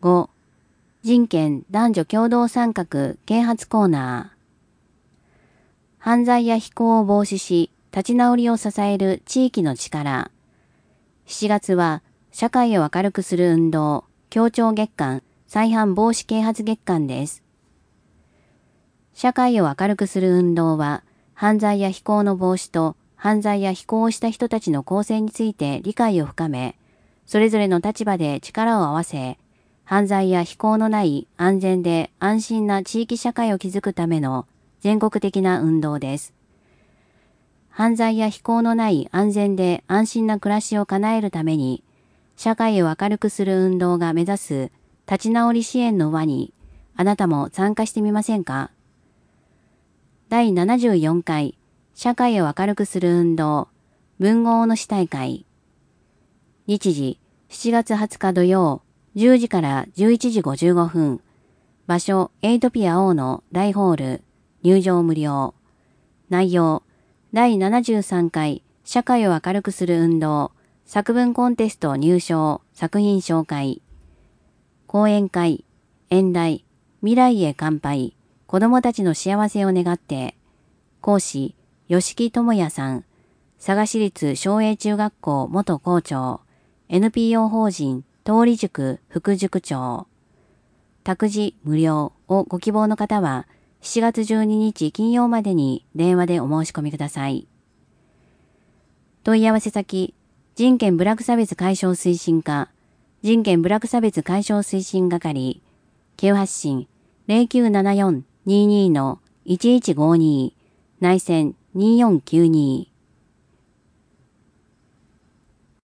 5、人権男女共同参画啓発コーナー。犯罪や非行を防止し、立ち直りを支える地域の力。7月は、社会を明るくする運動、協調月間、再犯防止啓発月間です。社会を明るくする運動は、犯罪や非行の防止と、犯罪や非行をした人たちの構成について理解を深め、それぞれの立場で力を合わせ、犯罪や非行のない安全で安心な地域社会を築くための全国的な運動です。犯罪や非行のない安全で安心な暮らしを叶えるために、社会を明るくする運動が目指す立ち直り支援の輪に、あなたも参加してみませんか？第74回社会を明るくする運動文豪の詩大会。日時7月20日土曜10時から11時55分。場所エイトピア O の大ホール。入場無料。内容第73回社会を明るくする運動作文コンテスト入賞作品紹介。講演会演題未来へ乾杯子どもたちの幸せを願って。講師吉木智也さん。佐賀市立松栄中学校元校長。NPO 法人通り塾副塾長。託児無料をご希望の方は7月12日金曜までに電話でお申し込みください。問い合わせ先、人権部落差別解消推進課、人権部落差別解消推進係、旧発信 0974-22-1152、内線2492